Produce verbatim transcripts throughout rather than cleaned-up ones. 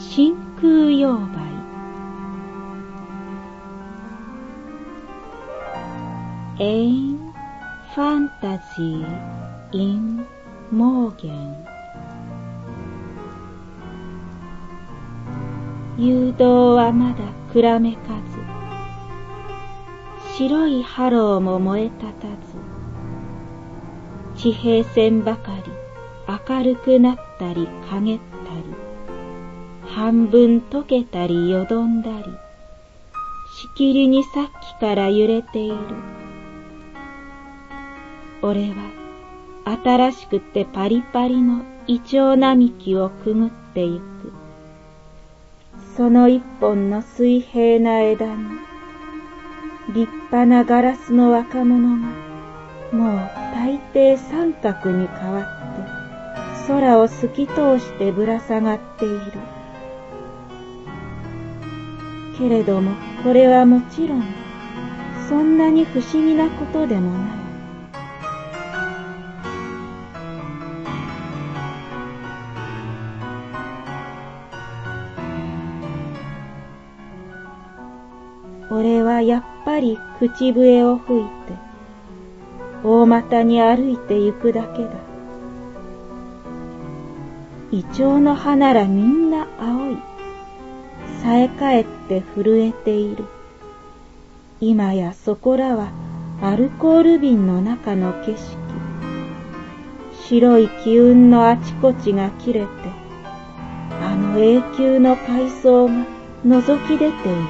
真空溶媒。エインファンタジーインモーゲン。誘導はまだくらめかず、白いハローも燃えたたず、地平線ばかり明るくなったり陰ったり、半分溶けたりよどんだり、しきりにさっきから揺れている。俺は新しくてパリパリのイチョウ並木をくぐってゆく。その一本の水平な枝に、立派なガラスの若者が、もう大抵三角に変わって、空を透き通してぶら下がっている。けれどもこれはもちろん、そんなに不思議なことでもない。俺はやっぱり口笛を吹いて、大股に歩いて行くだけだ。イチョウの葉ならみんな青い。さえかえって震えている。今やそこらはアルコール瓶の中の景色。白い気運のあちこちが切れて、あの永久の海藻が覗き出ている。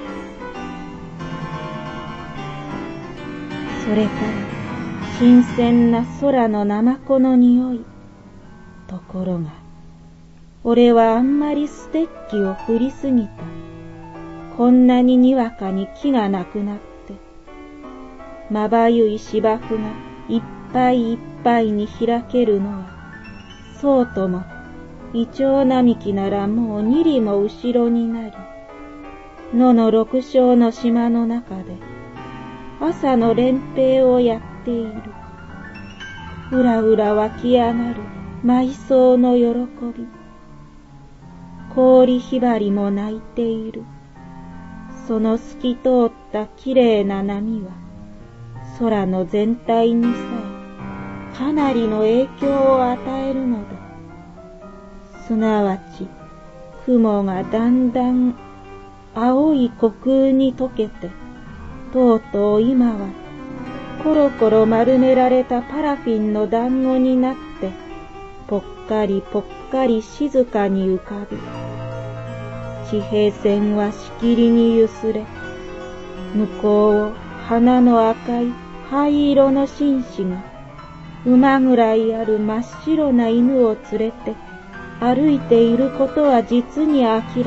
それから新鮮な空のナマコの匂い。ところが、俺はあんまりステッキを振りすぎた。こんなににわかに木がなくなって、まばゆい芝生がいっぱいいっぱいに開けるのは、そうとも、イチョウ並木ならもう二里も後ろになり、野の六章の島の中で、朝の連兵をやっている。うらうら湧き上がる埋葬の喜び。氷ひばりも泣いている。その透き通ったきれいな波は、空の全体にさえかなりの影響を与えるのだ。すなわち、雲がだんだん青い虚空に溶けて、とうとう今はコロコロ丸められたパラフィンの団子になって、ぽっかりぽっかり静かに浮かぶ。地平線はしきりにゆすれ、向こうを花の赤い灰色の紳士が、馬ぐらいある真っ白な犬を連れて歩いていることは実に明らかだ。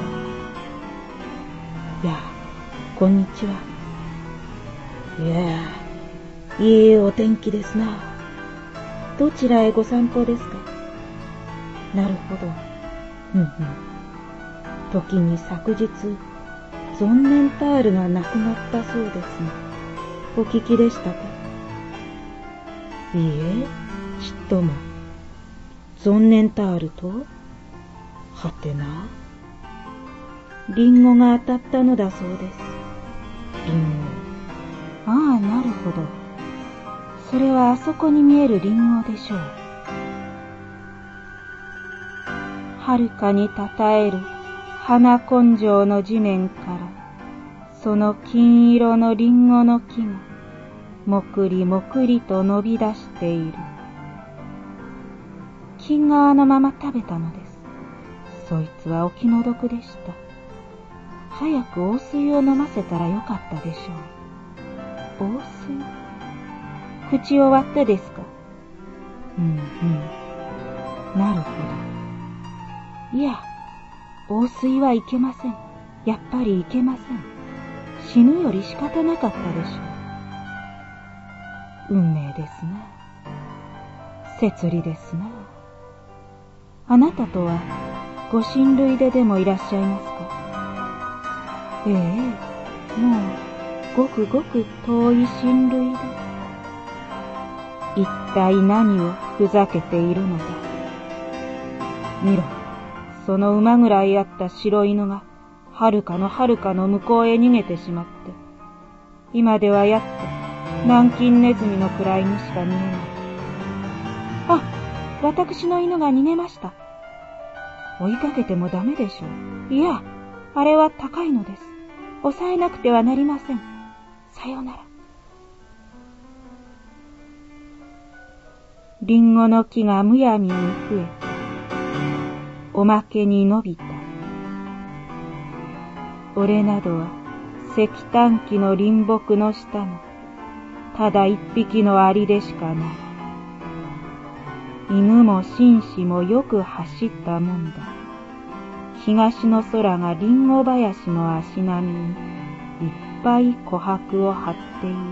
やあ、こんにちは。いやあ、いいお天気ですな。どちらへご散歩ですか？なるほど。うんうん。時に昨日、ゾンネンタールが亡くなったそうですね。お聞きでしたか？いいえ、ちっとも。ゾンネンタールと？はてな。リンゴが当たったのだそうです。リンゴ。ああ、なるほど。それはあそこに見えるリンゴでしょう。はるかにたたえる花根性の地面から、その金色のリンゴの木が、もくりもくりと伸び出している。金皮のまま食べたのです。そいつはお気の毒でした。早く王水を飲ませたらよかったでしょう。王水？口を割ってですか？うんうん。なるほど。いや、王水はいけません。やっぱりいけません。死ぬより仕方なかったでしょう。運命ですな。摂理ですな。あなたとはご親類ででもいらっしゃいますか？ええ、もうごくごく遠い親類で。一体何をふざけているのだ。見ろ、 その馬ぐらいあった白犬が、はるかのはるかの向こうへ逃げてしまって、今ではやっと南京ネズミのくらいにしか逃げない。あ、私の犬が逃げました。追いかけてもダメでしょう。いや、あれは高いのです。抑えなくてはなりません。さようなら。リンゴの木がむやみに増え、おまけに伸びた。俺などは石炭機の林木の下のただ一匹のアリでしかない。犬も紳士もよく走ったもんだ。東の空がリンゴ林の足並みにいっぱい琥珀を張っている。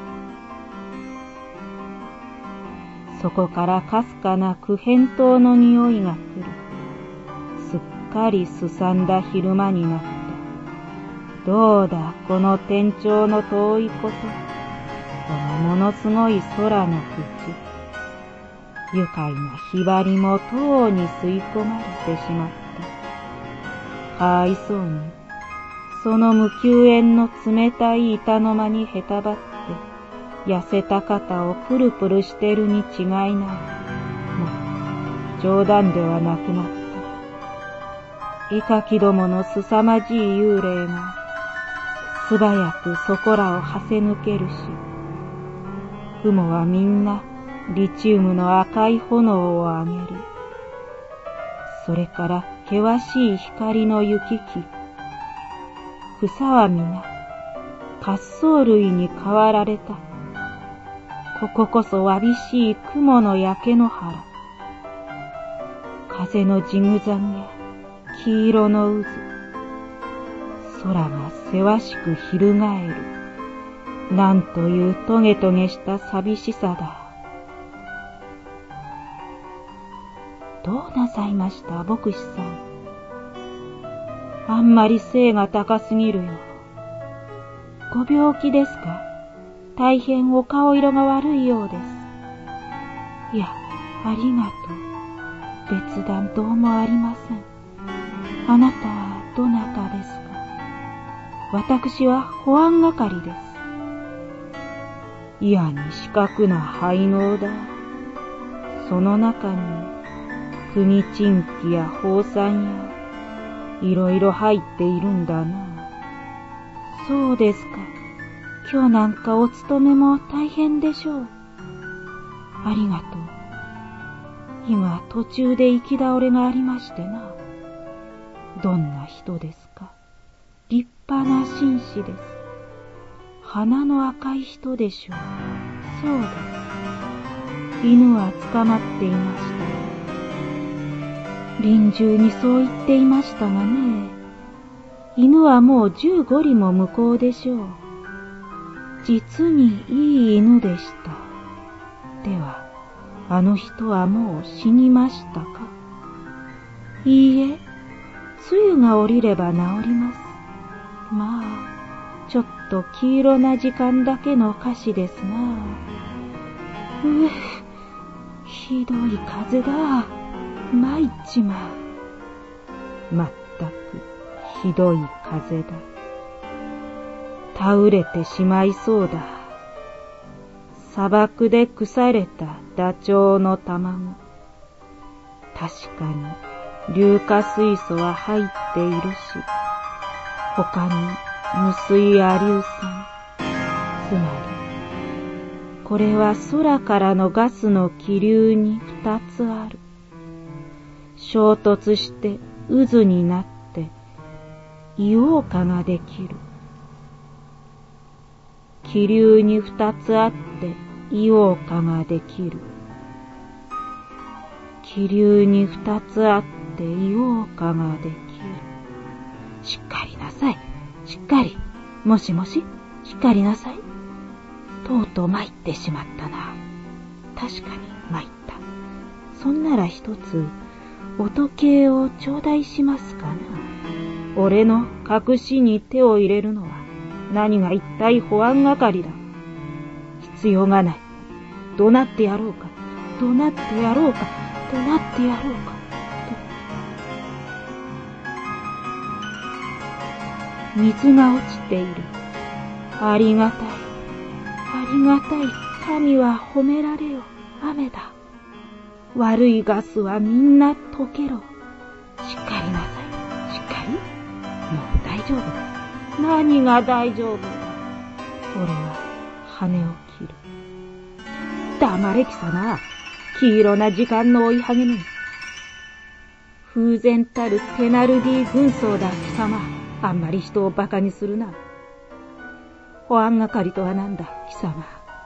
そこからかすかな九辺糖の匂いが来る。すっかりすさんだ昼間になった。どうだこの天頂の遠いこと、このものすごい空の淵。愉快なひばりもとうに吸い込まれてしまった。かわいそうに、その無休園の冷たい板の間にへたばって、痩せた肩をプルプルしてるに違いない。もう冗談ではなくなった。絵描きどものすさまじい幽霊が、素早くそこらをはせ抜けるし、雲はみんなリチウムの赤い炎を上げる。それから険しい光の行き来。草は皆滑走類に変わられた。こここそわびしい雲の焼け野原。風のジグザグや黄色の渦。空がせわしく翻る。なんというトゲトゲした寂しさだ。どうなさいました、牧師さん。あんまり背が高すぎるよ。ご病気ですか？大変お顔色が悪いようです。いや、ありがとう。別段どうもありません。あなたはどなたですか？私は保安係です。いやに四角な灰のだ。その中に釘チンキや宝山やいろいろ入っているんだな。そうですか。今日なんかお勤めも大変でしょう。ありがとう。今途中で行き倒れがありましてな。どんな人ですか？立派な紳士です。鼻の赤い人でしょう。そうです。犬は捕まっていました。臨終にそう言っていましたがね。犬はもう十五里も向こうでしょう。実にいい犬でした。では、あの人はもう死にましたか？いいえ、梅雨が降りれば治ります。まあ、ちょっと黄色な時間だけの歌詞ですな。うえ、ひどい風だ。参っちまう。まったくひどい風だ。倒れてしまいそうだ。砂漠で腐れたダチョウの卵。確かに硫化水素は入っているし、他に無水亜硫酸。つまり、これは空からのガスの気流に二つある。衝突して渦になって硫黄化ができる。気流に二つあって硫黄化ができる。気流に二つあって硫黄化ができる。しっかりなさい。しっかり。もしもし、しっかりなさい。とうとう参ってしまったな。確かに参った。そんなら一つ音計を頂戴しますかな。俺の隠しに手を入れるのは何が一体保安係だ。必要がない。怒鳴ってやろうか。怒鳴ってやろうか。怒鳴ってやろうか。 水が落ちている。ありがたい、ありがたい、神は褒められよ、雨だ。悪いガスはみんな溶けろ。しっかりなさい、しっかり。もう大丈夫だ。何が大丈夫だ。俺は羽を切る。黙れ貴様、黄色な時間の追いはげめ。風前たるテナルディ軍曹だ貴様。あんまり人を馬鹿にするな。保安係とはなんだ貴様。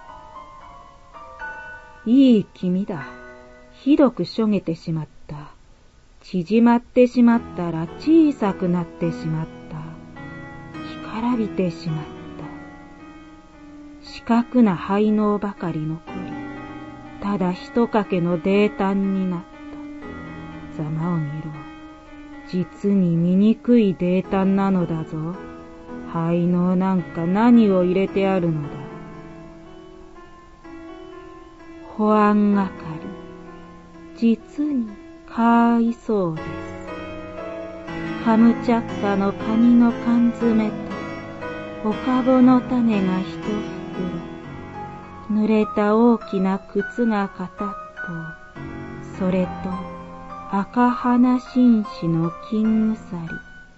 いい気味だ。ひどくしょげてしまった。縮まってしまったら小さくなってしまった。干からびてしまった。四角な灰のばかり残り、ただ一かけの泥炭になった。ざまを見ろ。実に醜い泥炭なのだぞ。灰のなんか何を入れてあるのだ。保安係、実にかわいそうです。カムチャッカのカニの缶詰と、おかぼの種が一袋、濡れた大きな靴が片っぽ、それと赤花紳士の金鎖。